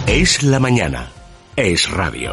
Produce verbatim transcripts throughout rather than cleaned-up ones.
Es la mañana. Es radio.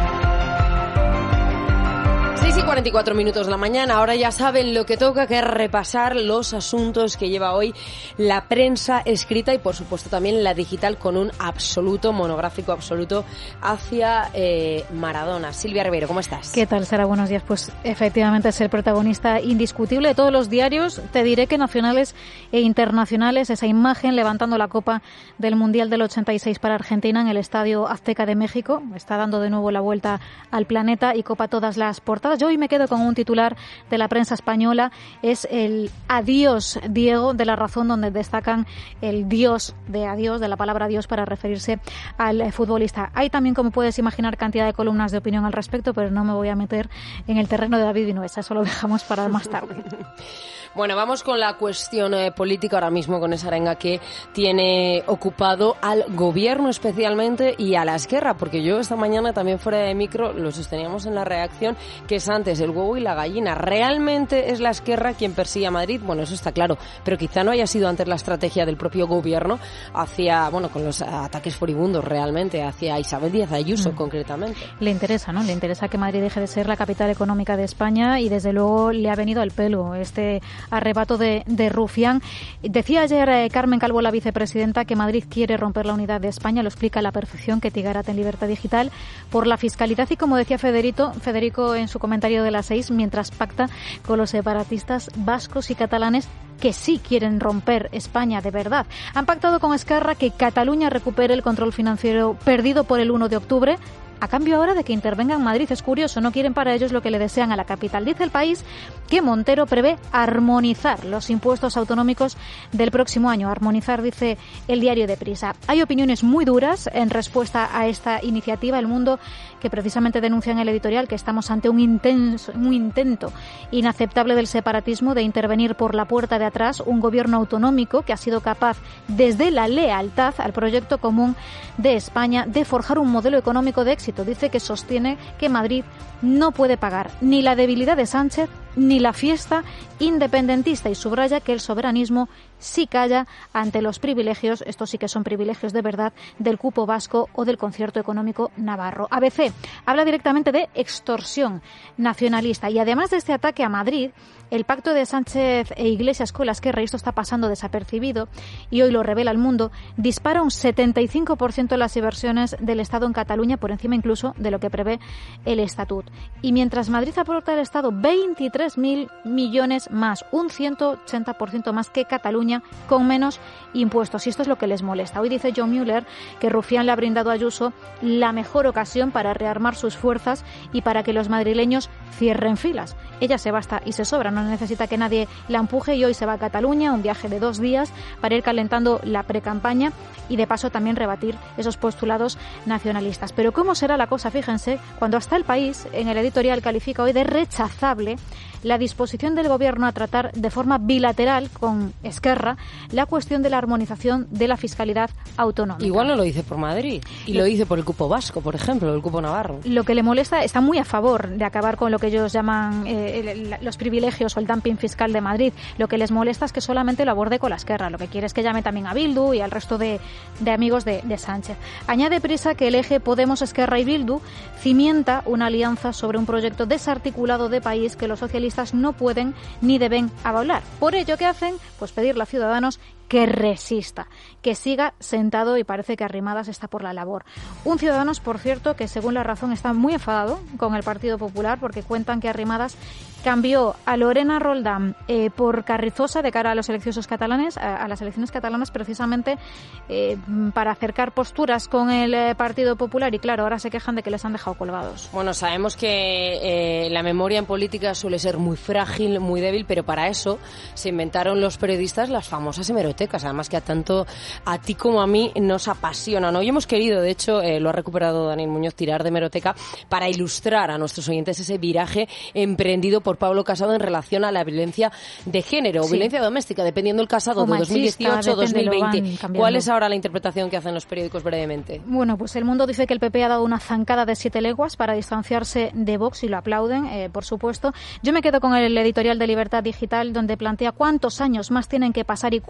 seis y cuarenta y cuatro minutos de la mañana, ahora ya saben lo que toca, que es repasar los asuntos que lleva hoy la prensa escrita y por supuesto también la digital, con un absoluto, monográfico absoluto hacia eh, Maradona. Silvia Ribeiro, ¿cómo estás? ¿Qué tal, Sara? Buenos días. Pues efectivamente es el protagonista indiscutible de todos los diarios, te diré que nacionales e internacionales, esa imagen levantando la copa del Mundial del ochenta y seis para Argentina en el Estadio Azteca de México, está dando de nuevo la vuelta al planeta y copa todas las portadas. Yo hoy me quedo con un titular de la prensa española, es el adiós Diego de La Razón, donde destacan el dios de adiós, de la palabra adiós, para referirse al futbolista. Hay también, como puedes imaginar, cantidad de columnas de opinión al respecto, pero no me voy a meter en el terreno de David Vinuesa, eso lo dejamos para más tarde. Bueno, vamos con la cuestión eh, política ahora mismo, con esa arenga que tiene ocupado al gobierno especialmente y a la Esquerra, porque yo esta mañana también fuera de micro lo sosteníamos en la redacción, que es antes el huevo y la gallina. ¿Realmente es la Esquerra quien persigue a Madrid? Bueno, eso está claro, pero quizá no haya sido antes la estrategia del propio gobierno hacia, bueno, con los ataques furibundos realmente, hacia Isabel Díaz Ayuso mm. concretamente. Le interesa, ¿no? Le interesa que Madrid deje de ser la capital económica de España y desde luego le ha venido al pelo este arrebato de, de rufián. Decía ayer eh, Carmen Calvo, la vicepresidenta, que Madrid quiere romper la unidad de España, lo explica a la perfección que Tigarat en Libertad Digital, por la fiscalidad y, como decía Federico, Federico en su comentario de las seis, mientras pacta con los separatistas vascos y catalanes que sí quieren romper España de verdad. Han pactado con Esquerra que Cataluña recupere el control financiero perdido por el uno de octubre, a cambio ahora de que intervenga en Madrid. Es curioso, no quieren para ellos lo que le desean a la capital. Dice El País que Montero prevé armonizar los impuestos autonómicos del próximo año. Armonizar, dice el diario Deprisa. Hay opiniones muy duras en respuesta a esta iniciativa. El Mundo, que precisamente denuncia en el editorial que estamos ante un, intenso, un intento inaceptable del separatismo de intervenir por la puerta de atrás un gobierno autonómico que ha sido capaz, desde la lealtad al proyecto común de España, de forjar un modelo económico de éxito. Dice que sostiene que Madrid no puede pagar ni la debilidad de Sánchez ni la fiesta independentista y subraya que el soberanismo sí calla ante los privilegios, estos sí que son privilegios de verdad, del cupo vasco o del concierto económico navarro. A B C habla directamente de extorsión nacionalista y además de este ataque a Madrid, el pacto de Sánchez e Iglesias con la Esquerra, y esto está pasando desapercibido y hoy lo revela El Mundo, dispara un setenta y cinco por ciento de las inversiones del Estado en Cataluña, por encima incluso de lo que prevé el Estatut. Y mientras Madrid aporta al Estado veintitrés mil millones más, un ciento ochenta por ciento más que Cataluña, con menos impuestos. Y esto es lo que les molesta. Hoy dice John Mueller que Rufián le ha brindado a Ayuso la mejor ocasión para rearmar sus fuerzas y para que los madrileños cierren filas. Ella se basta y se sobra, no necesita que nadie la empuje y hoy se va a Cataluña, un viaje de dos días para ir calentando la precampaña y de paso también rebatir esos postulados nacionalistas. Pero ¿cómo será la cosa? Fíjense, cuando hasta El País en el editorial califica hoy de rechazable la disposición del Gobierno a tratar de forma bilateral con Esquerra la cuestión de la armonización de la fiscalidad autonómica. Igual no lo dice por Madrid, y lo dice por el cupo vasco, por ejemplo, el cupo navarro. Lo que le molesta, está muy a favor de acabar con lo que ellos llaman eh, el, el, los privilegios o el dumping fiscal de Madrid. Lo que les molesta es que solamente lo aborde con la Esquerra. Lo que quiere es que llame también a Bildu y al resto de, de amigos de, de Sánchez. Añade Prisa que el eje Podemos, Esquerra y Bildu cimienta una alianza sobre un proyecto desarticulado de país que los socialistas no pueden ni deben avalar. Por ello, ¿qué hacen? Pues pedirle a Ciudadanos que resista, que siga sentado, y parece que Arrimadas está por la labor. Un Ciudadanos, por cierto, que según La Razón está muy enfadado con el Partido Popular porque cuentan que Arrimadas cambió a Lorena Roldán eh, por Carrizosa de cara a los elecciones catalanes, a, a las elecciones catalanas precisamente eh, para acercar posturas con el eh, Partido Popular, y claro, ahora se quejan de que les han dejado colgados. Bueno, sabemos que eh, la memoria en política suele ser muy frágil, muy débil, pero para eso se inventaron los periodistas las famosas hemerotecas, además que a tanto a ti como a mí nos apasionan. Hoy hemos querido, de hecho, eh, lo ha recuperado Daniel Muñoz, tirar de hemeroteca para ilustrar a nuestros oyentes ese viraje emprendido por Pablo Casado en relación a la violencia de género o sí. violencia doméstica, dependiendo del casado, o de machista, dos mil dieciocho o dos mil veinte. ¿Cuál es ahora la interpretación que hacen los periódicos brevemente? Bueno, pues El Mundo dice que el P P ha dado una zancada de siete leguas para distanciarse de Vox y lo aplauden, eh, por supuesto. Yo me quedo con el editorial de Libertad Digital, donde plantea cuántos años más tienen que pasar y cuántas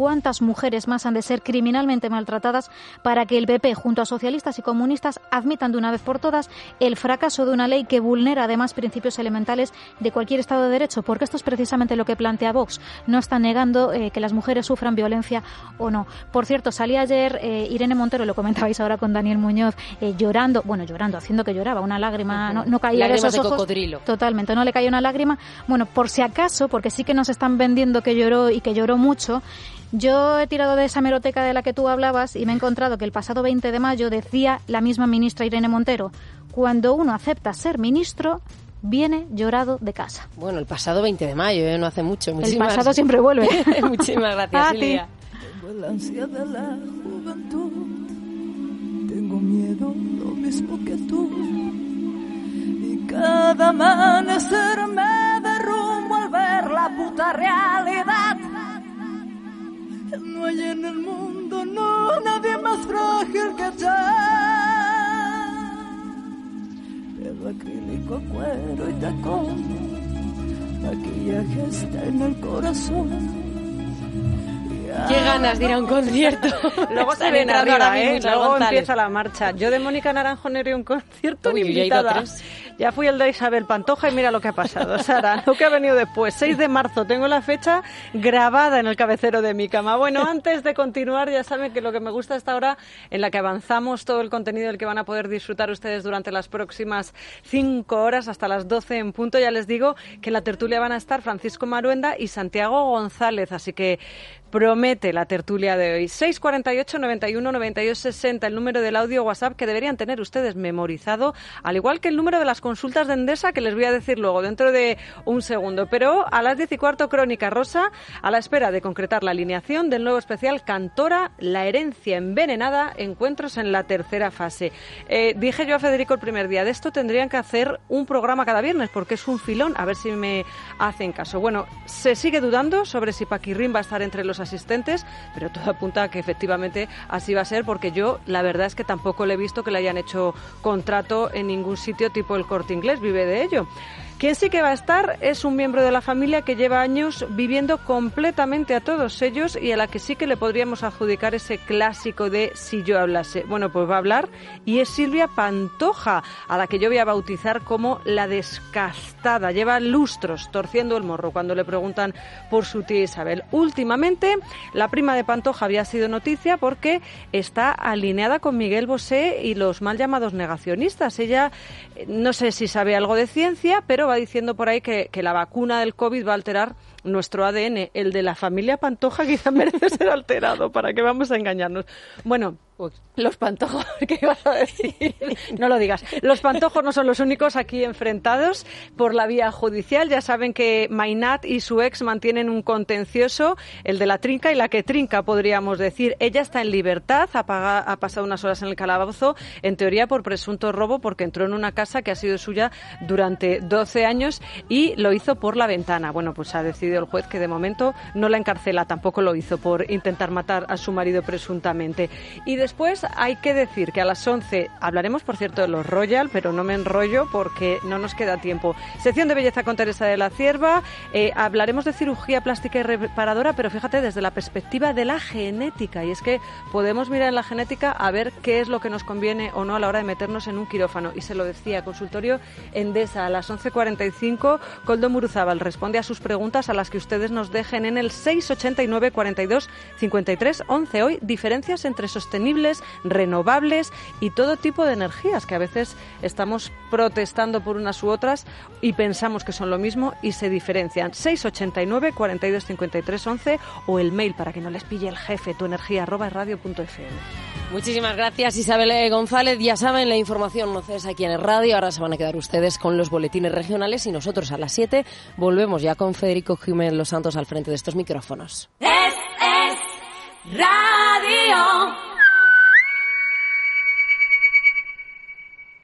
¿Cuántas mujeres más han de ser criminalmente maltratadas para que el P P, junto a socialistas y comunistas, admitan de una vez por todas el fracaso de una ley que vulnera además principios elementales de cualquier Estado de Derecho? Porque esto es precisamente lo que plantea Vox. No está negando eh, que las mujeres sufran violencia o no. Por cierto, salía ayer eh, Irene Montero, lo comentabais ahora con Daniel Muñoz, eh, llorando, bueno, llorando, haciendo que lloraba, una lágrima, uh-huh. no, no caía de esos de ojos. Cocodrilo. Totalmente, no le cayó una lágrima. Bueno, por si acaso, porque sí que nos están vendiendo que lloró y que lloró mucho, yo he tirado de esa hemeroteca de la que tú hablabas y me he encontrado que el pasado veinte de mayo decía la misma ministra Irene Montero: cuando uno acepta ser ministro, viene llorado de casa. Bueno, el pasado veinte de mayo, ¿eh? No hace mucho. Muchísimas... El pasado siempre vuelve. Muchísimas gracias, Silvia. Tengo el ansia de la juventud, tengo miedo lo mismo que tú, y cada amanecer me derrumbo al ver la puta realidad. No hay en el mundo, no, nadie más frágil que yo. Pelo acrílico, cuero y tacón, maquillaje está en el corazón. Qué ganas de ir a un concierto. Luego se viene arriba, ¿eh? Luego González. Empieza la marcha. Yo de Mónica Naranjo no iré a un concierto Uy, ni invitada. Ya fui el de Isabel Pantoja y mira lo que ha pasado, Sara, lo que ha venido después. seis de marzo, tengo la fecha grabada en el cabecero de mi cama. Bueno, antes de continuar, ya saben que lo que me gusta esta hora en la que avanzamos todo el contenido del que van a poder disfrutar ustedes durante las próximas cinco horas hasta las doce en punto. Ya les digo que en la tertulia van a estar Francisco Maruenda y Santiago González, así que promete la tertulia de hoy. seis cuarenta y ocho, noventa y uno, noventa y dos, sesenta, el número del audio WhatsApp que deberían tener ustedes memorizado, al igual que el número de las consultas de Endesa, que les voy a decir luego dentro de un segundo. Pero a las diez y cuarto, Crónica Rosa, a la espera de concretar la alineación del nuevo especial Cantora, la herencia envenenada, encuentros en la tercera fase. Eh, dije yo a Federico el primer día, de esto tendrían que hacer un programa cada viernes, porque es un filón, a ver si me hacen caso. Bueno, se sigue dudando sobre si Paquirrín va a estar entre los asistentes, pero todo apunta a que efectivamente así va a ser, porque yo la verdad es que tampoco le he visto que le hayan hecho contrato en ningún sitio tipo el Corte Inglés, vive de ello. Quien sí que va a estar es un miembro de la familia que lleva años viviendo completamente a todos ellos y a la que sí que le podríamos adjudicar ese clásico de si yo hablase. Bueno, pues va a hablar y es Silvia Pantoja, a la que yo voy a bautizar como la descastada. Lleva lustros torciendo el morro cuando le preguntan por su tía Isabel. Últimamente, la prima de Pantoja había sido noticia porque está alineada con Miguel Bosé y los mal llamados negacionistas. Ella, no sé si sabe algo de ciencia, pero va diciendo por ahí que, que la vacuna del COVID va a alterar nuestro A D N. El de la familia Pantoja quizá merece ser alterado, ¿para qué vamos a engañarnos? Bueno, los Pantojos, ¿qué ibas a decir? No lo digas. Los Pantojos no son los únicos aquí enfrentados por la vía judicial. Ya saben que Mainat y su ex mantienen un contencioso, el de la trinca y la que trinca, podríamos decir. Ella está en libertad, ha, paga, ha pasado unas horas en el calabozo, en teoría por presunto robo, porque entró en una casa que ha sido suya durante doce años y lo hizo por la ventana. Bueno, pues ha decidido el juez que de momento no la encarcela, tampoco lo hizo por intentar matar a su marido presuntamente. Y después hay que decir que a las once hablaremos, por cierto, de los Royal, pero no me enrollo porque no nos queda tiempo. Sección de belleza con Teresa de la Cierva, eh, hablaremos de cirugía plástica y reparadora, pero fíjate, desde la perspectiva de la genética, y es que podemos mirar en la genética a ver qué es lo que nos conviene o no a la hora de meternos en un quirófano. Y se lo decía, consultorio Endesa a las once cuarenta y cinco, Koldo Muruzábal responde a sus preguntas a las que ustedes nos dejen en el seis ochenta y nueve, cuarenta y dos, cincuenta y tres, once. Hoy, diferencias entre sostenibles, renovables y todo tipo de energías, que a veces estamos protestando por unas u otras y pensamos que son lo mismo y se diferencian. seis ochenta y nueve, cuarenta y dos, cincuenta y tres, once o el mail para que no les pille el jefe, tuenergia arroba radio punto f m. Muchísimas gracias, Isabel González. Ya saben, la información no cesa aquí en el radio. Ahora se van a quedar ustedes con los boletines regionales y nosotros a las siete volvemos ya con Federico Jiménez Los Santos al frente de estos micrófonos. Es, es radio.